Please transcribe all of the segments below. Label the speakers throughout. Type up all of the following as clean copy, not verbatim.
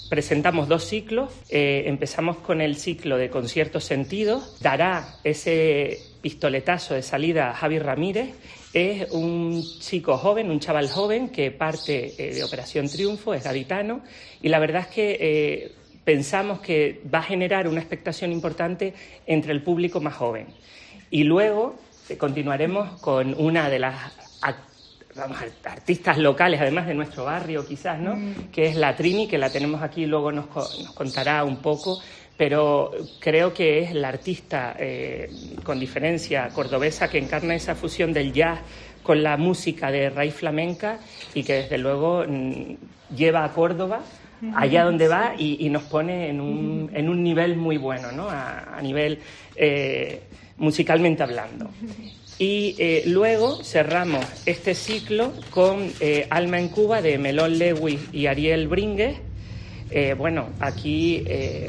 Speaker 1: presentamos 2 ciclos. Empezamos con el ciclo de conciertos sentidos. Dará ese pistoletazo de salida a Javi Ramírez. Es un chico joven, un chaval joven que parte de Operación Triunfo, es gaditano, y la verdad es que pensamos que va a generar una expectación importante entre el público más joven. Y luego continuaremos con una de las artistas locales, además de nuestro barrio quizás, ¿no? Que es la Trini, que la tenemos aquí, luego nos contará un poco, pero creo que es la artista con diferencia cordobesa que encarna esa fusión del jazz con la música de raíz flamenca y que desde luego lleva a Córdoba allá donde va y nos pone en un nivel muy bueno, ¿no? A nivel musicalmente hablando. Y luego cerramos este ciclo con Alma en Cuba de Melón Lewis y Ariel Brínguez. Bueno, aquí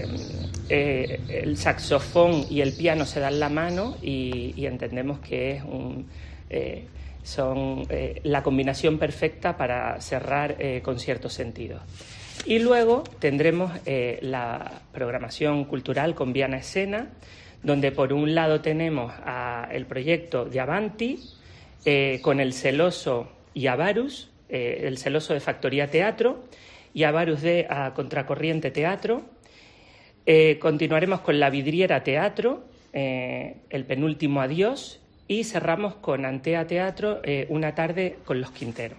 Speaker 1: el saxofón y el piano se dan la mano y entendemos que es son la combinación perfecta para cerrar Conciertos Sentidos. Y luego tendremos la programación cultural con Viana Escena, donde por un lado tenemos el proyecto de Avanti, con el Celoso y Avarus, el Celoso de Factoría Teatro y Avarus de Contracorriente Teatro. Continuaremos con La Vidriera Teatro, el penúltimo Adiós, y cerramos con Antea Teatro, Una tarde con los Quinteros.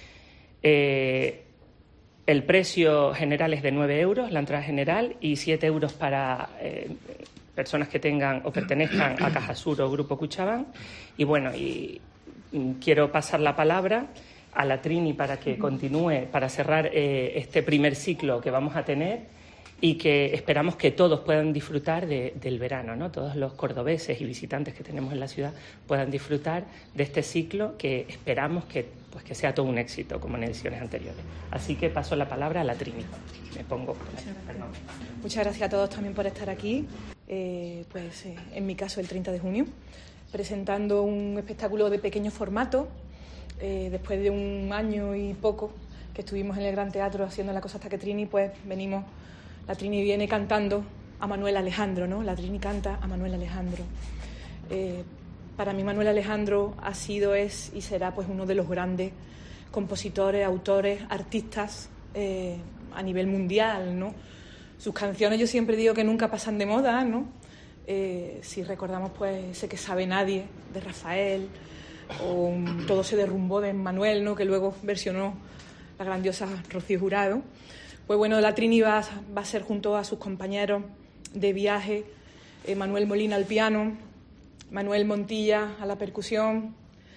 Speaker 1: El precio general es de 9 euros, la entrada general, y 7 euros para personas que tengan o pertenezcan a Cajasur o Grupo Cuchabán. Y bueno, quiero pasar la palabra a la Trini para que continúe, para cerrar este primer ciclo que vamos a tener y que esperamos que todos puedan disfrutar del verano, ¿no? Todos los cordobeses y visitantes que tenemos en la ciudad puedan disfrutar de este ciclo que esperamos que sea todo un éxito, como en ediciones anteriores. Así que paso la palabra a la Trini. Me pongo... Perdón.
Speaker 2: Muchas gracias a todos también por estar aquí, en mi caso el 30 de junio, presentando un espectáculo de pequeño formato, después de un año y poco que estuvimos en el Gran Teatro haciendo La Cosa Hasta que Trini, pues venimos, la Trini viene cantando a Manuel Alejandro, ¿no? La Trini canta a Manuel Alejandro. Para mí Manuel Alejandro ha sido, es y será pues uno de los grandes compositores, autores, artistas a nivel mundial, ¿no? Sus canciones yo siempre digo que nunca pasan de moda, ¿no? Si recordamos pues Sé que sabe nadie de Rafael o Todo se derrumbó de Manuel, ¿no? Que luego versionó la grandiosa Rocío Jurado. Pues bueno, la Trini va a ser junto a sus compañeros de viaje, Manuel Molina al piano, Manuel Montilla a la percusión.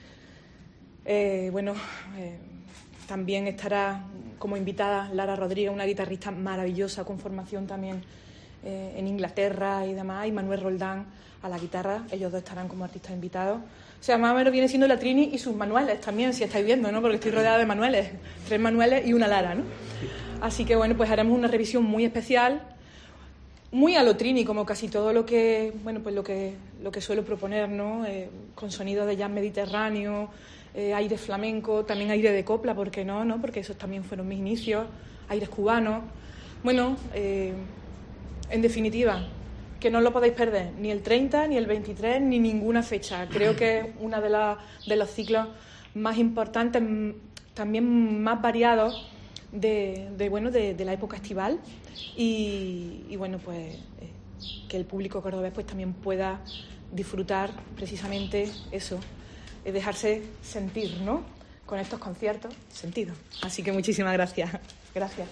Speaker 2: También estará como invitada Lara Rodríguez, una guitarrista maravillosa con formación también en Inglaterra y demás, y Manuel Roldán a la guitarra. Ellos dos estarán como artistas invitados. O sea, más o menos viene siendo la Trini y sus Manueles también, si estáis viendo, ¿no? Porque estoy rodeada de Manueles, 3 Manueles y una Lara, ¿no? Así que bueno, pues haremos una revisión muy especial, muy a lo Trini, como casi todo lo que, lo que suelo proponer, ¿no? Con sonidos de jazz mediterráneo, aire flamenco, también aire de copla, ¿por qué no? Porque esos también fueron mis inicios, aires cubanos. Bueno, en definitiva, que no lo podéis perder, ni el 30, ni el 23, ni ninguna fecha. Creo que es uno de los ciclos más importantes, también más variados de la época estival y bueno, pues que el público cordobés pues también pueda disfrutar precisamente eso, dejarse sentir, ¿no? Con estos conciertos, sentido. Así que muchísimas gracias. Gracias.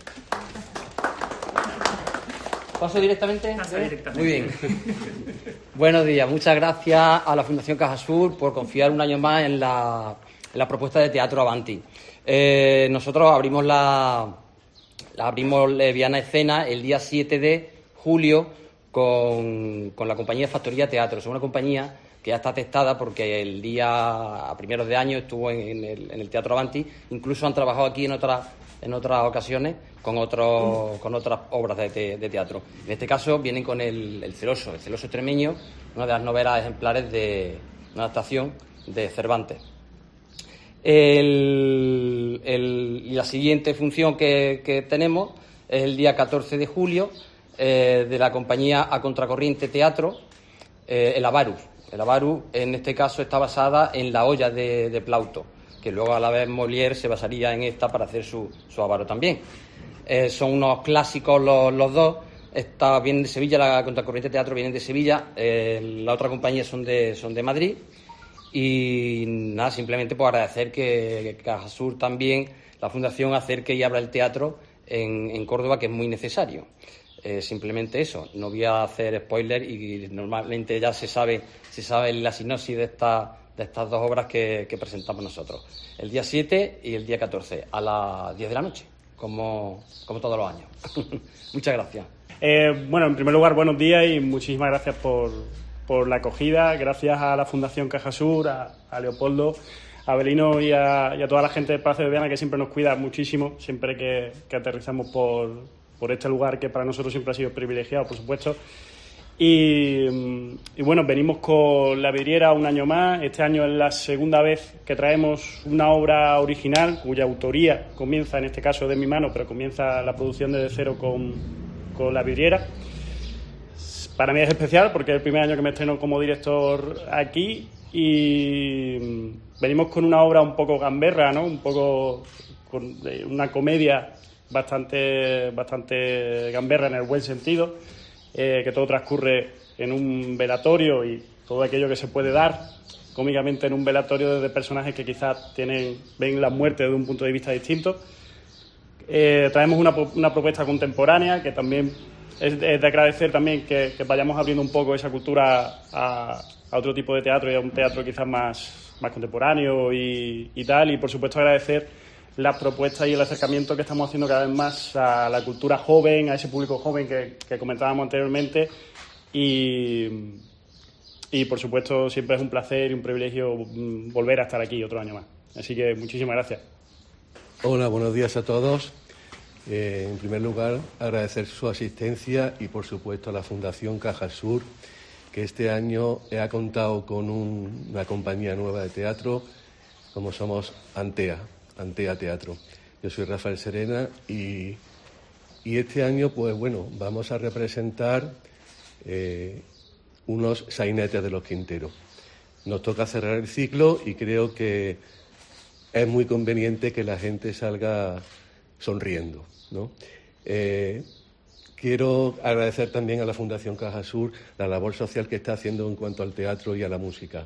Speaker 3: ¿Paso directamente? Muy bien. Buenos días. Muchas gracias a la Fundación Cajasur por confiar un año más en la propuesta de Teatro Avanti. Nosotros abrimos Viana Escena el día 7 de julio con la compañía Factoría Teatro. Es una compañía que ya está testada porque el día a primeros de año estuvo en el Teatro Avanti. Incluso han trabajado aquí en otras ocasiones con otras obras de teatro. En este caso vienen con el Celoso extremeño, una de las novelas ejemplares de una adaptación de Cervantes. La siguiente función que tenemos es el día 14 de julio, de la compañía A Contracorriente Teatro, el Avarus. El Avarus, en este caso, está basada en La olla de Plauto, que luego a la vez Molière se basaría en esta para hacer su Avaro también. Son unos clásicos los dos. Esta vienen de Sevilla, la Contracorriente Teatro viene de Sevilla, la otra compañía son de Madrid. Y nada, simplemente pues agradecer que Cajasur también, la Fundación, acerque y abra el teatro en Córdoba, que es muy necesario. Simplemente eso, no voy a hacer spoiler y normalmente ya se sabe la sinopsis de estas dos obras que presentamos nosotros. El día 7 y el día 14 a las 10 de la noche, como todos los años. Muchas gracias.
Speaker 4: Bueno, en primer lugar, buenos días y muchísimas gracias por la acogida. Gracias a la Fundación Cajasur, a Leopoldo, a Belino y a toda la gente del Palacio de Viana, que siempre nos cuida muchísimo, siempre que aterrizamos por este lugar que para nosotros siempre ha sido privilegiado, por supuesto. Y bueno, venimos con La Vidriera un año más. Este año es la segunda vez que traemos una obra original cuya autoría comienza, en este caso de mi mano, pero comienza la producción desde cero con La Vidriera. Para mí es especial porque es el primer año que me estreno como director aquí y venimos con una obra un poco gamberra, ¿no? Un poco con una comedia bastante gamberra en el buen sentido, que todo transcurre en un velatorio y todo aquello que se puede dar cómicamente en un velatorio desde personajes que quizás ven la muerte desde un punto de vista distinto. Traemos una propuesta contemporánea que también es de agradecer también que vayamos abriendo un poco esa cultura a otro tipo de teatro y a un teatro quizás más contemporáneo y tal. Y, por supuesto, agradecer las propuestas y el acercamiento que estamos haciendo cada vez más a la cultura joven, a ese público joven que comentábamos anteriormente. Y, por supuesto, siempre es un placer y un privilegio volver a estar aquí otro año más. Así que muchísimas gracias.
Speaker 5: Hola, buenos días a todos. En primer lugar, agradecer su asistencia y, por supuesto, a la Fundación Cajasur, que este año ha contado con una compañía nueva de teatro, como somos Antea Teatro. Yo soy Rafael Serena y este año, pues bueno, vamos a representar unos sainetes de los Quinteros. Nos toca cerrar el ciclo y creo que es muy conveniente que la gente salga sonriendo, ¿no? Quiero agradecer también a la Fundación Cajasur la labor social que está haciendo en cuanto al teatro y a la música.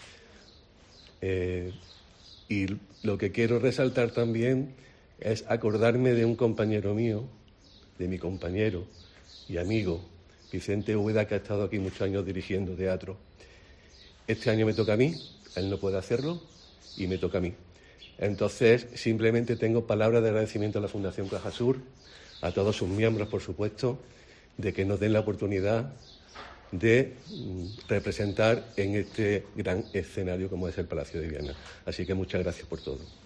Speaker 5: Y lo que quiero resaltar también es acordarme de un compañero mío, de mi compañero y amigo, Vicente Úbeda, que ha estado aquí muchos años dirigiendo teatro. Este año me toca a mí, él no puede hacerlo, y me toca a mí. Entonces, simplemente tengo palabras de agradecimiento a la Fundación Cajasur, a todos sus miembros, por supuesto, de que nos den la oportunidad de representar en este gran escenario como es el Palacio de Viana. Así que muchas gracias por todo.